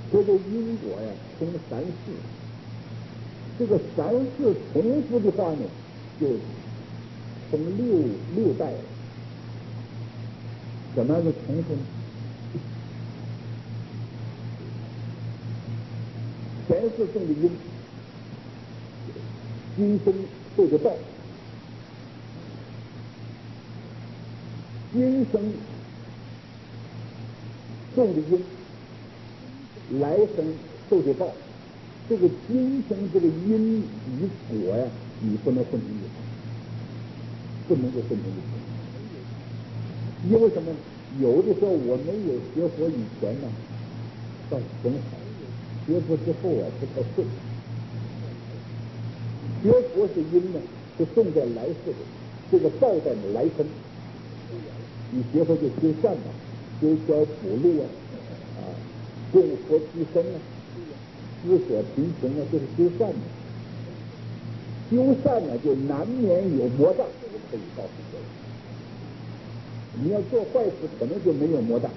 这个因果呀，从三世，这个三世重复的话呢，就从六代了。怎么样的重复呢？前世种的因，今生受的报，今生种的因，来生受的报。这个今生这个因与果呀，你不能混成一谈，不能够混成一谈。因为什么？有的时候我没有学佛以前呢，倒是很好；学佛之后啊，不太顺。学佛是因呢，是种在来世的，这个报在来生。你学佛就修善嘛，修桥补路啊，供佛提升啊，施舍贫穷啊，就是修善的。修善呢，就难免有魔障，这个可以告诉各位。你要做坏事，可能就没有魔障。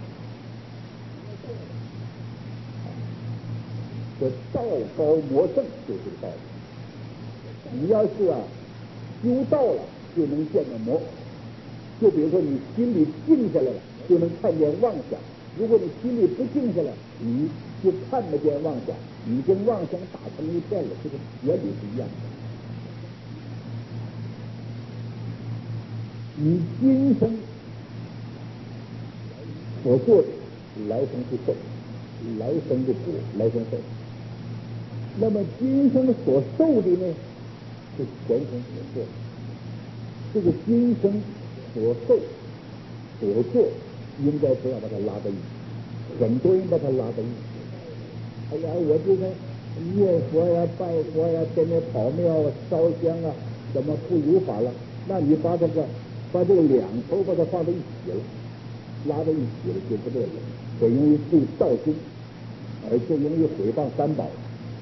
这道高魔盛就是这个道理。你要是修道了，就能见到魔。就比如说你心里静下来了，就能看见妄想；如果你心里不静下来，你就看不见妄想，你跟妄想打成一片了，这个原理是一样的。你今生所做的，来生去受，来生的果，来生受。那么今生所受的呢，是前生所做的。这个今生所受所做，应该不要把它拉在一起。很多人把它拉在一起。哎呀，我这个念佛呀、拜佛呀、天天跑庙啊、烧香啊，怎么不如法了？那你把这个两头把它放在一起了，拉在一起了就不对了，很容易对道心，而且容易毁谤三宝。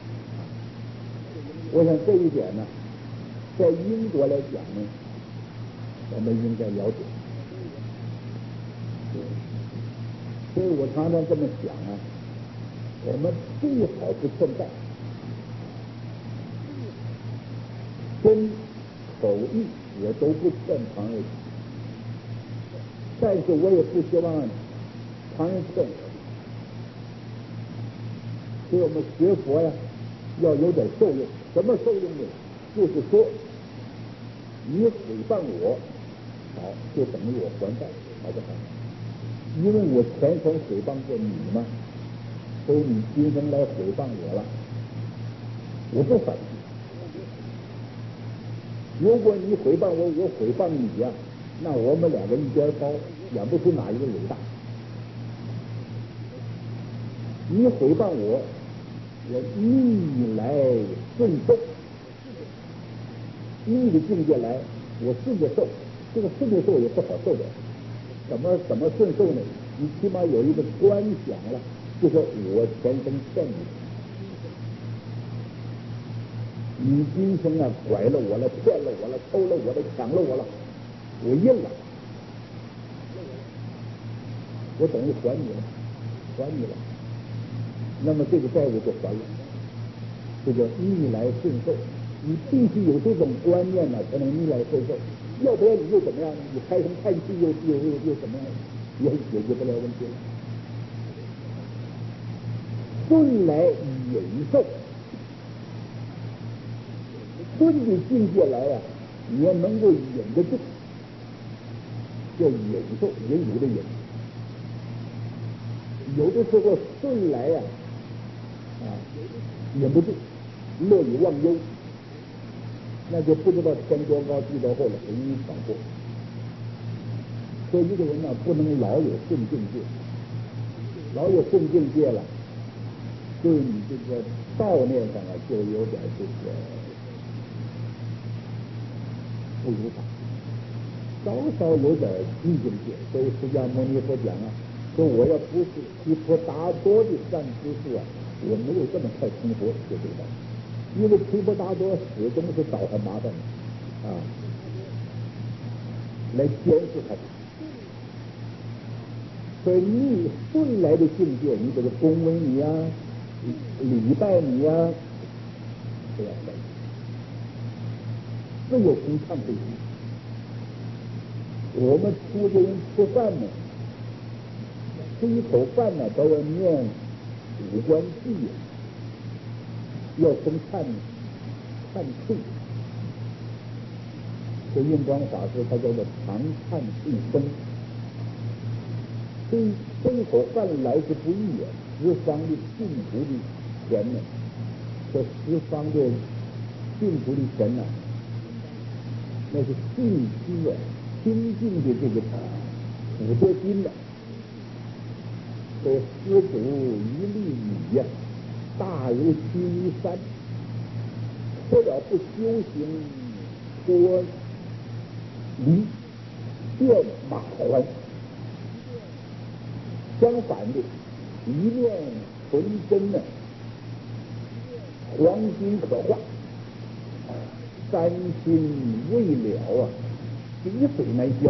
我想这一点呢，在英国来讲呢，我们应该了解。所以我常常这么讲啊，我们最好不欠债，身口意我都不欠旁人，但是我也不希望旁人欠我的。所以我们学佛呀，要有点受用。什么受用呢？就是说，你诽谤我，好，就等于我还债，好不好？因为我前生诽谤过你嘛，所以你今生来诽谤我了，我不反击。如果你诽谤我，我诽谤你呀，那我们两个一边高，演不出哪一个伟大。你诽谤我，我逆来顺受，逆的境界来，我顺着受，这个顺着受也不好受的。怎么顺受呢？你起码有一个观想了，就说我前生欠你，你今生啊拐了我了，骗了我了，偷了我了，抢了我了，我认了，我等于还你了，还你了。那么这个债务就还了，这叫逆来顺受。你必须有这种观念呢，才能逆来顺受，要不然你又怎么样？你开声叹气又怎么样？也解决不了问题了。顺来忍受，顺的境界来呀，你要能够忍得住，叫忍受，忍辱的忍。有的时候顺来呀，忍不住，乐以忘忧，那就不知道天多高地多厚了，很容易闯祸。所以一个人呢，不能老有顺境界，老有顺境界了，对你这个道念上啊，就有点这个不如法，稍稍有点逆境界。所以释迦牟尼佛讲啊，说我要不是提婆达多的善知识啊，我没有这么快成佛，就这个道理。因为提婆达多始终是找他麻烦的来监视他的。所以逆顺来的境界，你比如恭维你啊， 礼拜你呀，不要拜，只有公唱可以。我们出家人吃饭呢，吃一口饭呢都要念五观偈，要生忏悔。这印光法师他叫做常忏一生。这一口饭来之不易啊！十方的净土的钱呢，这十方的净土的钱呢，那是净资啊，清净的这个补贴金呢。这施主一粒米呀，大如须弥山。虽了不修行，脱离变马还。相反的，一念纯真呢，黄金可化，三心未了啊，滴水难消。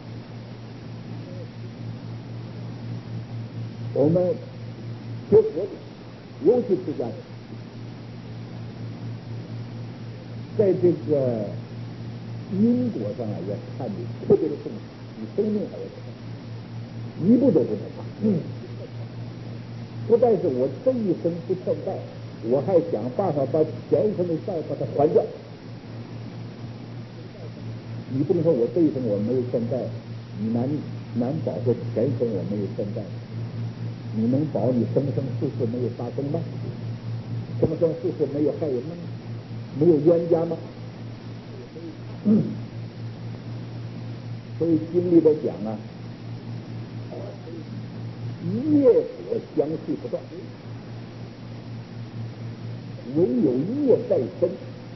我们学佛的，尤其出家人，在这个因果上啊，要看得特别的重视，比生命还要重，一步都不能差。不但是我这一生不欠债，我还想办法把前生的债把它还掉。你不能说我这一生我没有欠债，你难保说前生我没有欠债。你能保你生生世世没有发生吗？生生世世没有害人吗？没有冤家吗？所以经里边讲啊，业果相续不断，唯有业在身。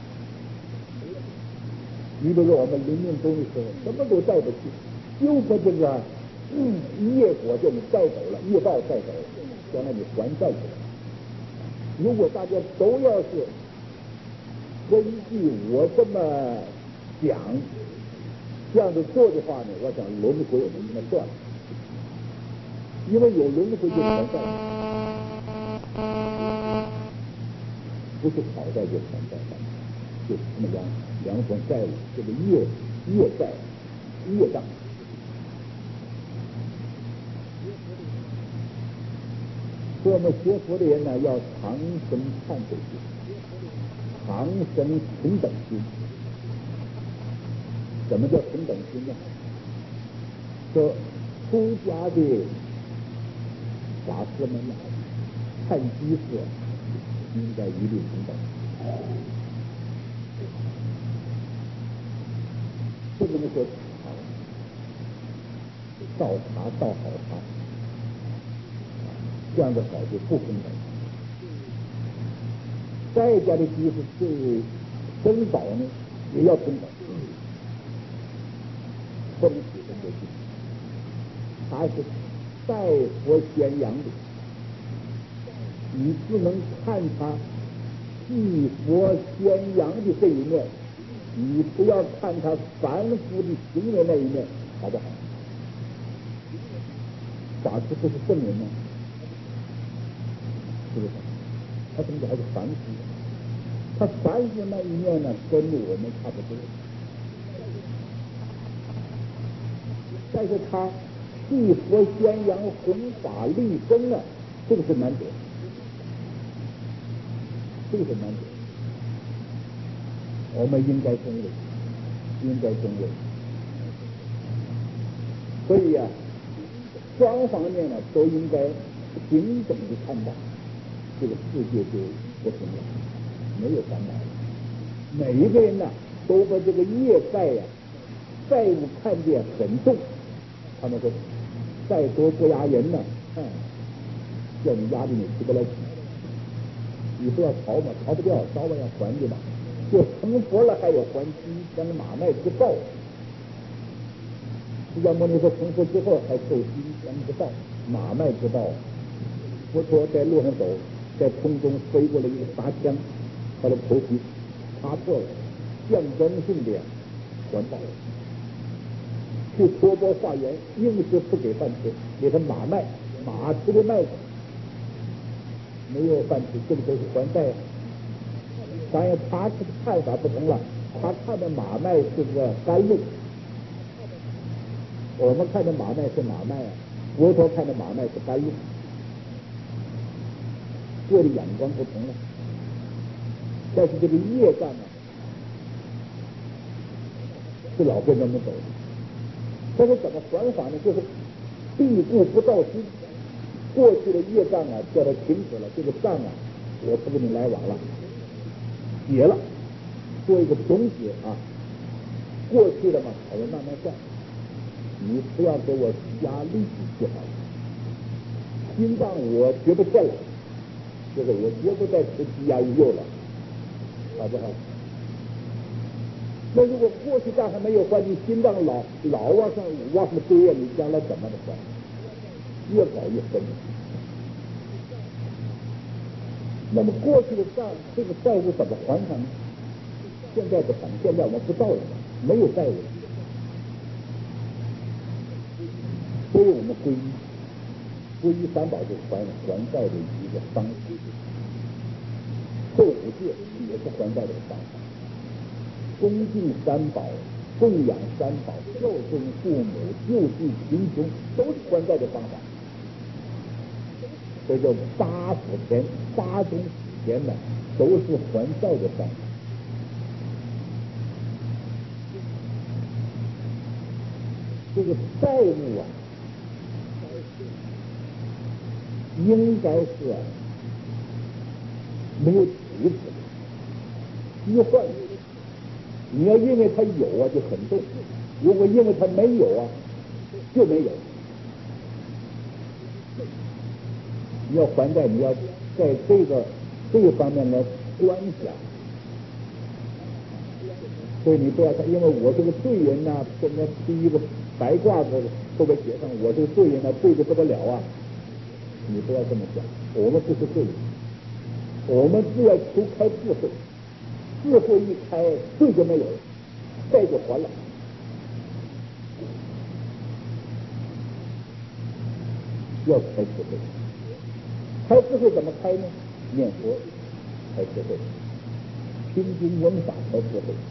你比如说我们临命终的时候，什么都带不起，就把这个业果就你带走了，业报带走了，将来你还债去了。如果大家都要是根据我这么讲这样子做的话呢，我想轮回我们应该断了，因为有轮回就还债，不是讨债就还债，就是这么两种债务，这个业债业障。所以我们学佛的人呢，要常生忏悔心，常生平等心。什么叫平等心呢？说出家的法师们呢，看居士应该一律平等，不能说倒茶倒好茶，这样的好就不平等。在家的居士对僧宝呢也要平等，不能起分别心。他是代佛宣扬的，你只能看他替佛宣扬的这一面，你不要看他反复的行为那一面，好不好？法师不是圣人吗？是不是？他怎么还是凡夫？他凡夫那一面呢，跟我们差不多，但是他替佛宣扬弘法立功啊，这个是难得，这个是难得，我们应该尊重，应该尊重。所以啊，双方面呢都应该平等的看待，这个世界就不同了，没有烦恼了。每一个人呢，都把这个业债呀、债务看得很重。他们说，再多不压人呢，叫你压的你提不来起，你不要逃嘛，逃不掉，早晚要还的嘛。就成佛了还要还金香马麦之报。释迦牟尼佛成佛之后还受金香之报、马麦之报。佛陀在路上走，在空中飞过来一个拔枪，把他头皮擦破了，象征性的还报。去托钵化缘，硬是不给饭吃，给他马麦，马吃的麦子。 没有犯罪，这个都是还债啊。当然他这个看法不同了，他看的马麦是个甘露，我们看的马麦是马麦啊，佛陀看的马麦是甘露，这个眼光不同了。但是这个业障啊，是老跟他们走的。但是怎么还法呢？就是必故不造心，过去的业障啊，叫它停止了，这个账啊，我不跟你来往了，结了，做一个总结啊。过去的嘛，我们慢慢算，你不要给我加利息就好了。心脏我绝不欠了，这个我绝不再吃鸡鸭鱼肉了，好不好？那如果过去账还没有还，你心脏老往上堆呀，你将来怎么的还？越搞越深。那么过去的账，这个债务怎么还上呢？现在不谈，现在我们不造了，没有债务，所以我们皈依三宝就是还债的一个方式，受五戒也是还债的方法，恭敬三宝、供养三宝、孝顺父母、救济贫穷，都是还债的方法。这叫八福田、八宗田呢，都是还债的方法。这个债务啊，应该是没有停止的，一换你要因为他有啊就很重，如果因为他没有啊就没有。你要还债，你要在这个方面来观想，所以你不要看，因为我这个罪人呐，现在第一个白褂子后边写上我这个罪人呢，罪得不得了啊！你不要这么想，我们不是罪人，我们是要求开智慧，智慧一开，罪就没有了，债就还了。要开智慧，开智慧怎么开呢？念佛开智慧，听经闻法开智慧。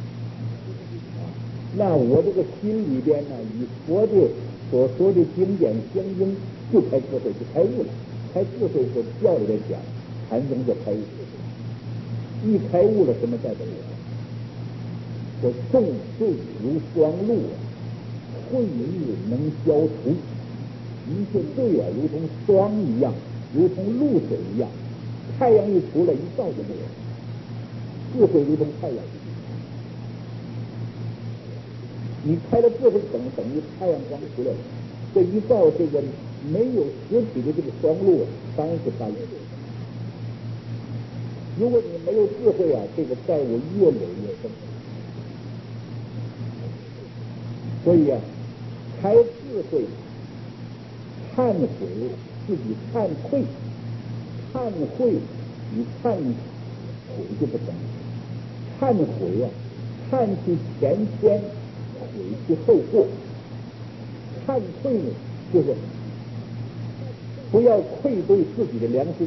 那我这个心里边呢，以佛的所说的经典相应，就开智慧，就开悟了。开智慧是教里边讲，禅宗就开悟。一开悟了，什么代表？说众罪如霜露，慧日能消除。一切罪啊，如同霜一样，如同露水一样，太阳一出来，一照就没有。智慧如同太阳，你开了智慧等于太阳光出来了，这一照，这个没有实体的这个霜露，当然是干了。如果你没有智慧啊，这个债务越累越深。所以啊，开智慧，忏悔自己忏愧，忏悔与忏悔就不同。忏悔啊，忏去前愆，悔去后过。忏愧呢，就是不要愧对自己的良心，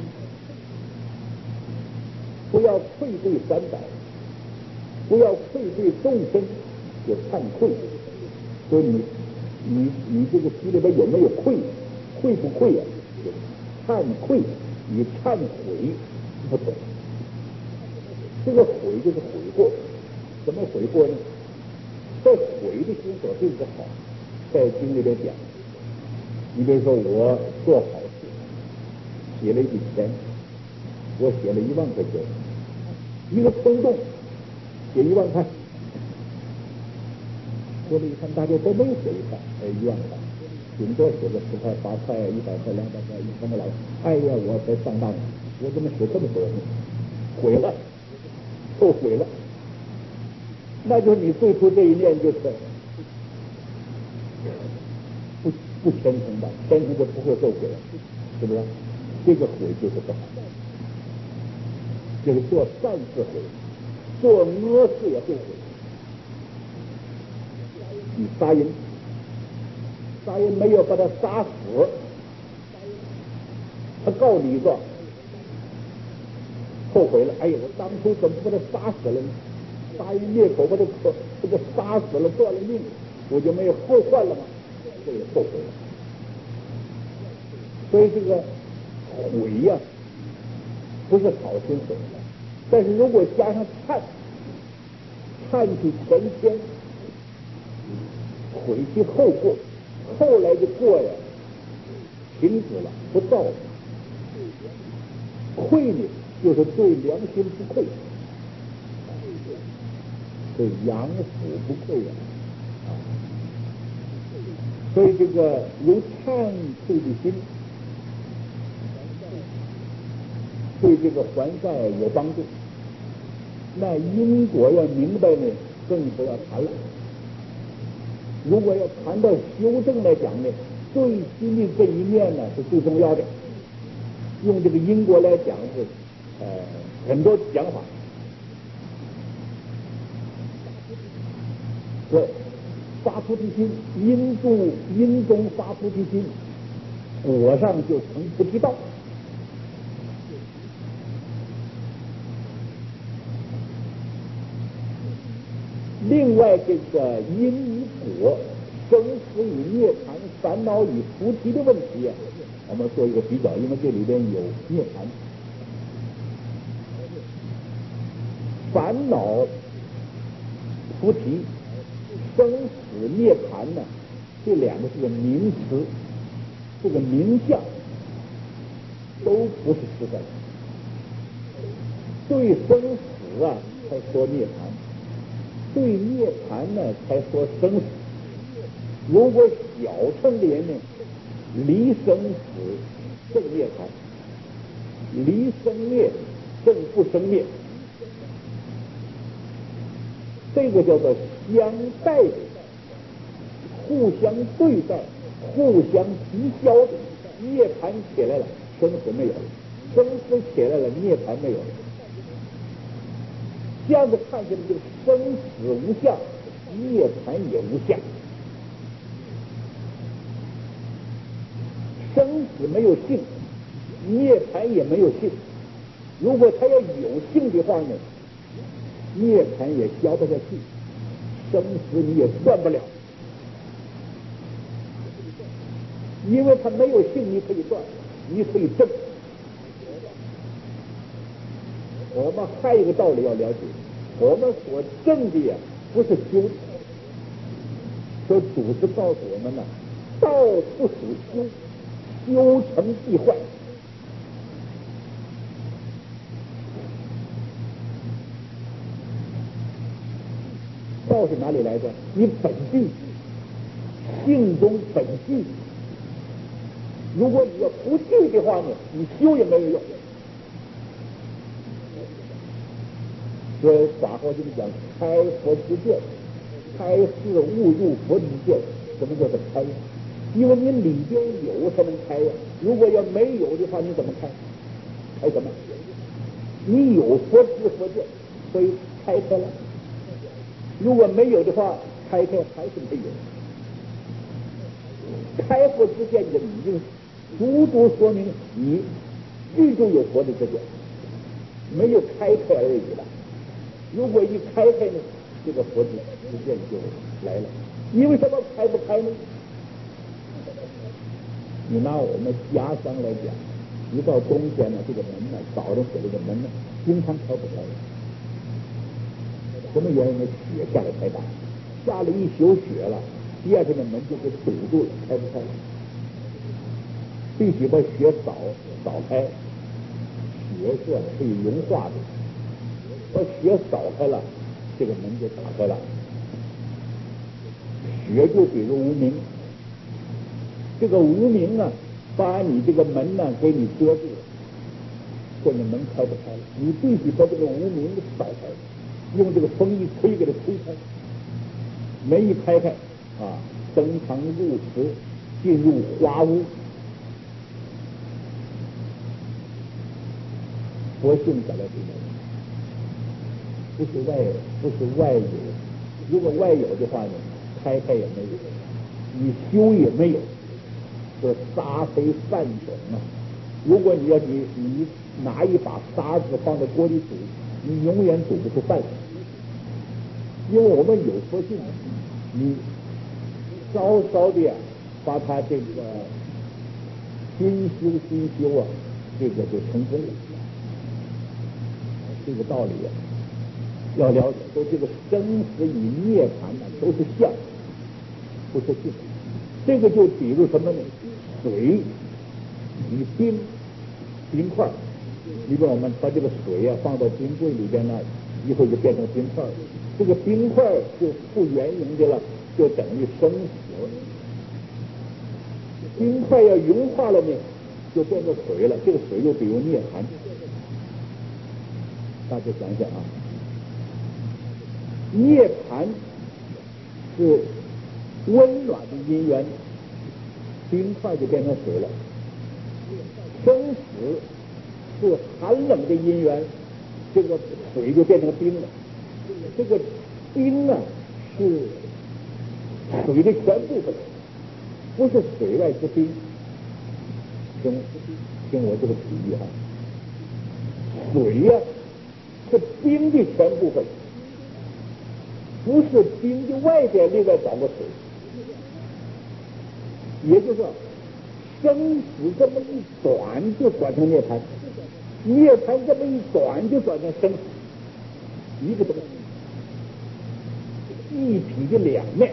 不要愧对三宝，不要愧对众生，就忏愧。所以你这个心里边有没有愧？愧不愧啊？忏愧与忏悔不同。这个悔就是悔过，怎么悔过呢？在悔的心所对是好，在经里边讲，你比如说我做好事，写了一笔钱，我写了1万块钱，一个冲动写1万块，说了一看大家都没有写1万块，顶多写个10块、8块、100块、200块、1000块来。哎呀，我才上当了，我怎么写这么多呢？悔了，后悔了。那就是你最初这一念就是不虔诚吧，虔诚就不会后悔了，是不是？这个悔就是不好，就是做善事悔，做恶事也会悔。你杀人没有把他杀死，他告你一状， 后悔了，哎呦，我当初怎么把他杀死了呢？杀人灭口，把他这个杀死了，断了命，我就没有后患了吗？这也后悔了。所以这个悔呀，不是好心悔，但是如果加上忏，忏去前愆，悔其后过，后来的过呀停止了，不造了。愧呢，就是对良心不愧，对阳府不愧呀。所以这个有忏愧的心，对这个还债有帮助。那因果要明白呢，更不要谈了。如果要谈到修正来讲呢，最心的这一面呢是最重要的。用这个因果来讲是很多讲法。对，发菩提心，因中发菩提心，果上就成菩提道。另外，这个因与果、生死与涅槃、烦恼与菩提的问题啊，我们做一个比较，因为这里边有涅槃、烦恼、菩提、生死涅槃呢，这两个是个名词，这个名相都不是实在的。对生死啊，才说涅槃；对涅槃呢，才说生死。如果小乘的人呢，离生死正涅槃，离生灭正不生灭，这个叫做相待的，互相对待，互相抵消的。涅槃起来了，生死没有了；生死起来了，涅槃没有了。这样子看起来，就生死无相，涅槃也无相。生死没有性，涅槃也没有性。如果他要有性的话呢，涅槃也消不下去，生死你也断不了。因为他没有性，你可以断，你可以证。我们还有一个道理要了解，我们所证的呀，不是修。说祖师告诉我们呢，道不属修，修成必坏。道是哪里来的？你本具，性中本具。如果你要不具的话呢，你修也没有用。所以法华经讲开佛之见，开示悟入佛之见。什么叫做开？因为你里边有才能开呀。如果要没有的话，你怎么开？开什么？你有佛知佛见，所以开开了。如果没有的话，开开还是没有。开佛之见就已经足足说明你预就有佛的之见，没有开开而已了。如果一开开呢，这个佛之见就来了。因为什么开不开呢？你拿我们家乡来讲，一到冬天呢，这个门呢，早上起来的门呢，经常开不开。什么原因呢？雪下来太大，下了一宿雪了，第二天的门就给堵住了，开不开了。必须把雪扫开，雪是可以融化的，把雪扫开了，这个门就打开了。雪就比如无名，这个无名啊，把你这个门呢给你遮住了，现在门开不开了，你必须把这个无名扫开，用这个风一吹给它吹开，门一开开啊，登堂入室，进入花屋。佛性在了这里，不是外有。如果外有的话呢，开开也没有，你修也没有，说杀非犯种啊， 如果你拿一把沙子放在锅里煮，你永远煮不出饭来。因为我们有佛性，你稍稍的把它这个心修啊，这个就成功了。这个道理啊，要了解。说这个生死与涅槃呢，都是相，不是性。这个就比如什么呢？水与冰块，你比如我们把这个水啊放到冰柜里边呢，一会儿就变成冰块了。这个冰块就复原形的了，就等于生死。冰块要融化了呢，就变成水了。这个水就比如涅槃。大家想想啊，涅槃是温暖的因缘，冰块就变成水了。生死是寒冷的因缘，这个水就变成冰了。这个冰啊是水的全部分，不是水外之冰。听我这个比喻哈，水呀是冰的全部分，不是冰的外边另外找个水。也就是说，生死这么一转就转成涅槃，涅槃这么一转就转成生死，一个东西，一体的两面，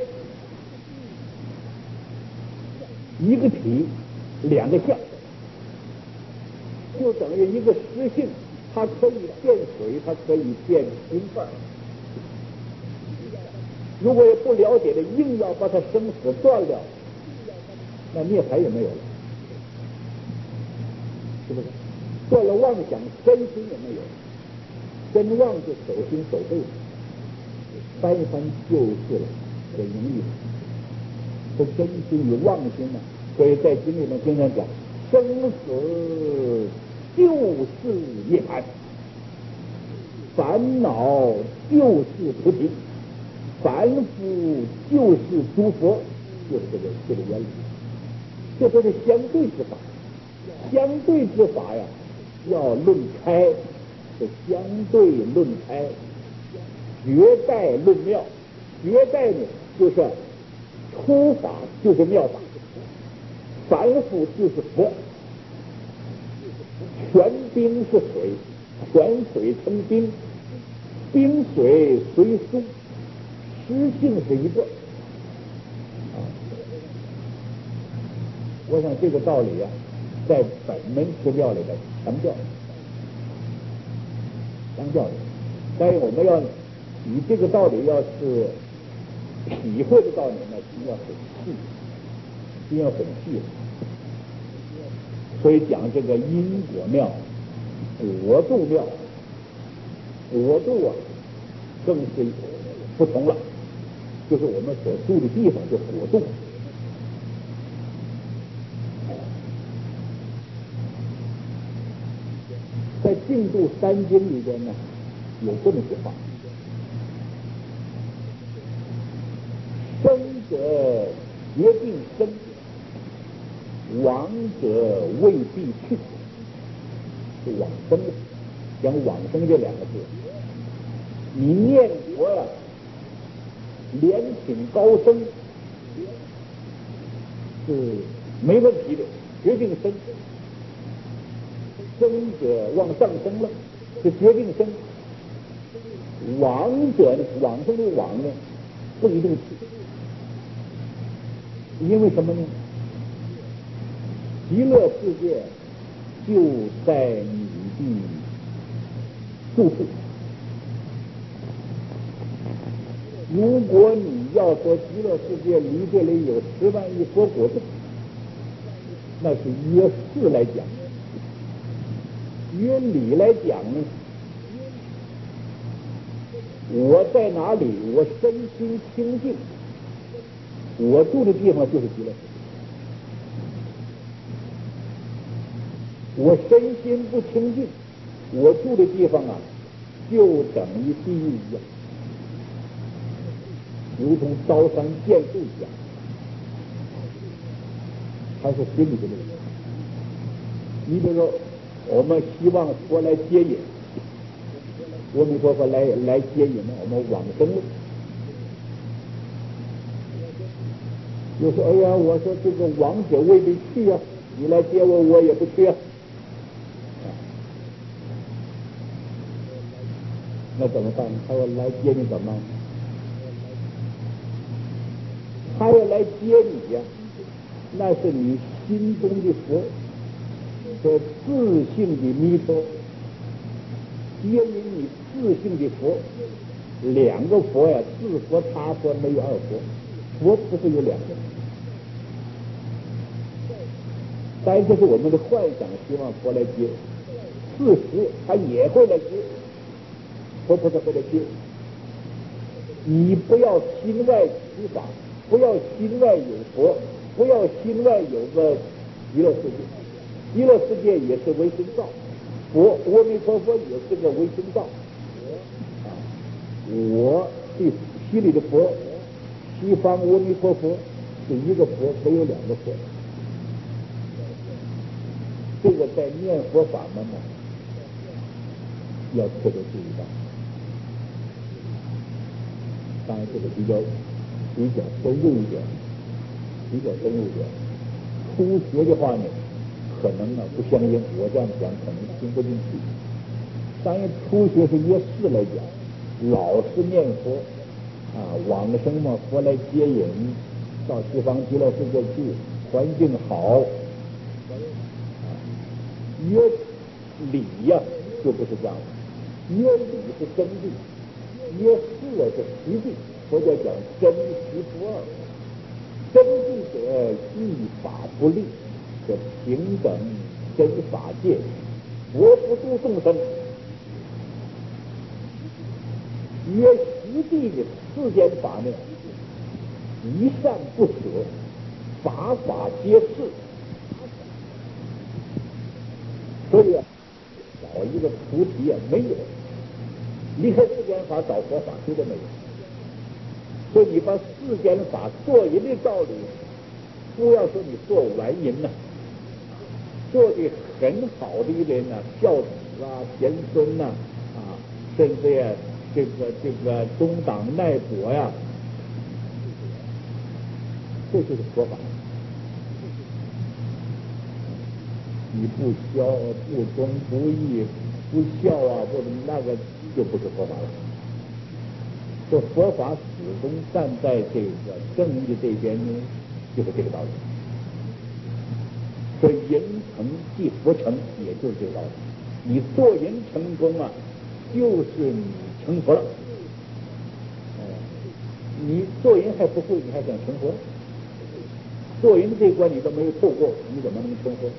一个体两个相，就等于一个实性，它可以变水，它可以变冰块。如果不了解的，硬要把它生死断了，那涅槃也没有了，是不是？断了妄想，真心也没有，真妄就守心守背，翻旧事了，很容易。这真心与妄心呢，所以在经里面经常讲，生死就是涅槃，烦恼就是菩提，凡夫就是诸佛，就是这个原理。这都是相对之法，相对之法呀，要论开，是相对论开，绝代论妙。绝代呢，就是初法就是妙法，凡夫就是佛。全冰是水，全水成冰，冰水随苏，实性是一个。我想这个道理啊，在本门持教里边强调，但是我们要以这个道理要是体会的道理呢，一定要很细，一定要很细。所以讲这个因果妙、国度妙，国度啊更是不同了，就是我们所住的地方就国度。在《净度三经》里边呢，有这么句话：生者决定生，亡者未必去。是往生的，讲往生这两个字，你念佛呀，莲品高升是没问题的，决定生。生者往上升了，是决定生；亡者呢，往生的往呢，不一定去。因为什么呢？极乐世界就在你的住处。如果你要说极乐世界离这里有10万亿佛国度，那是约事来讲。约理来讲呢，我在哪里，我身心清净，我住的地方就是极乐世界。我身心不清净，我住的地方啊，就等于地狱一样，如同刀山剑树一样，它是心理的问题。 你比如说，我们希望佛来接引，阿弥陀佛来接引我们往生了。就说哎呀，我说这个亡者未必去啊，你来接我，我也不去啊。那怎么办？他要来接你怎么办？他要来接你呀，那是你心中的佛，这自性的弥陀，接引你自性的佛。两个佛呀，自佛他佛没有二佛，佛不是有两个。当然这是我们的幻想，希望佛来接，事实他也会来接，佛菩萨会来接。你不要心外求法，不要心外有佛，不要心外有个极乐世界，极乐世界也是唯心造，佛阿弥陀佛也是个唯心造。我的心里的佛，西方阿弥陀佛是一个佛，没有两个佛。这个在念佛法门呢，要特别注意到。当然，这个比较深入一点，初学的话呢，可能呢不相应。我这样讲可能听不进去。当然，初学是越事来讲，老是念佛往生嘛，佛来接引到西方极乐世界去，环境好。约理呀，就不是这样的。约理是真谛，约事是实际。佛教讲真实不二，真谛者依法不立，是平等真法界，佛不度众生。约实际的世间法呢，一善不舍，法法皆是。所以找一个菩提没有，离开世间法找佛法谁都没有。所以你把世间法做人的道理，不要说你做完人呐，做的很好的一人呐，孝子贤孙呐甚至呀这个中党奈国呀，这就是佛法。你不孝、不忠、不义、不孝或者那个就不是佛法了。这佛法始终站在这个正义这边呢，就是这个道理。所以人成即佛成，也就是这个道理。你做人成功就是你成佛了。你做人还不会，你还想成佛？做人这关你都没有透过，你怎么能成佛？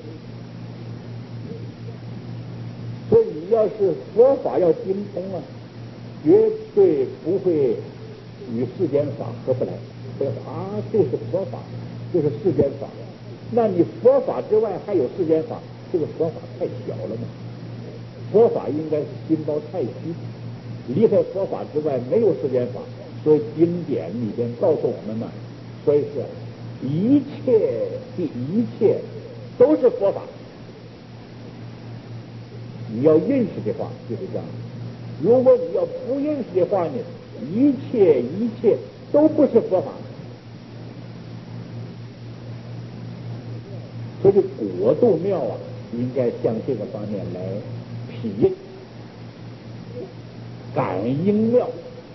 所以你要是佛法要精通绝对不会与世间法合不来。这是佛法，这是世间法。那你佛法之外还有世间法，这个佛法太小了嘛。佛法应该是心包太虚，离开佛法之外没有世间法。所以经典里边告诉我们所以是一切都是佛法。你要认识的话就是这样。如果你要不认识的话呢，一切都不是佛法。所以果度妙应该向这个方面来体验。感应妙，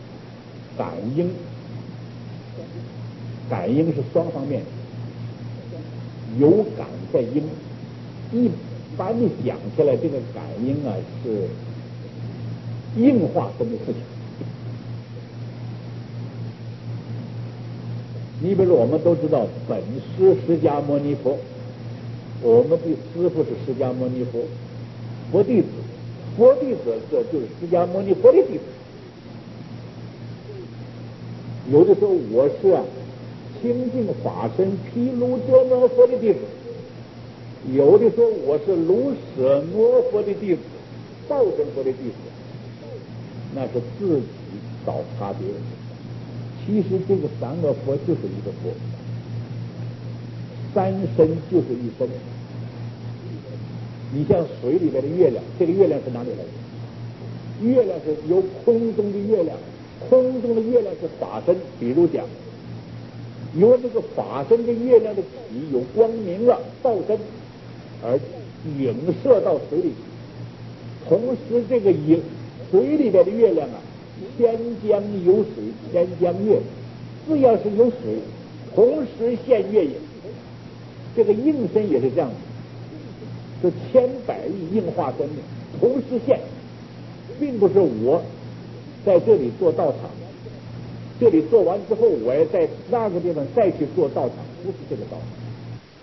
感应是双方面，有感在应。一般的讲起来，这个感应是应化生的事情。你比如我们都知道本师释迦牟尼佛，我们的师父是释迦牟尼佛，佛弟子这就是释迦牟尼佛的弟子。有的时候我是清净法身毗卢遮那佛的弟子，有的时候我是卢舍那佛的弟子，报身佛的弟子，那是自己找差别。其实这个三个佛就是一个佛，三身就是一身。 你像水里边的月亮，这个月亮是哪里来的？月亮是由空中的月亮，空中的月亮是法身，比如讲，由这个法身的月亮的体有光明了报身，而影射到水里去。同时，这个水里边的月亮啊，天将有水，天将月，只要是有水，同时现月影。这个应身也是这样子，就千百亿应化身的同时现，并不是我在这里做道场，这里做完之后，我要在那个地方再去做道场，不是这个道场。